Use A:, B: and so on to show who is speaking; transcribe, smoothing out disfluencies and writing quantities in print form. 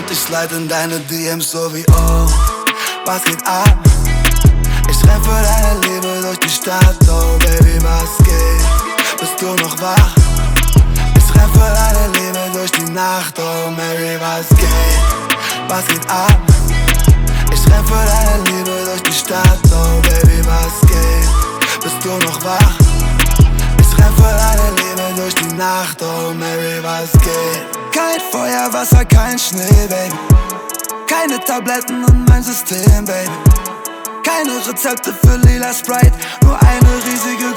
A: Ich slide in deine DMs so wie oh, was geht ab? Ich renn für deine Liebe durch die Stadt, oh Baby, was geht? Bist du noch wach? Ich renn für deine Liebe durch die Nacht, oh Mary, was geht? Was geht ab? Ich renn für deine Liebe durch die Stadt, oh Baby, was geht? Bist du noch wach? Ich renn für deine Liebe durch die Nacht, oh Mary, was geht? Kein Feuer, Wasser, kein Schnee, Baby. Keine Tabletten in mein System, Baby. Keine Rezepte für lila Sprite, nur eine riesige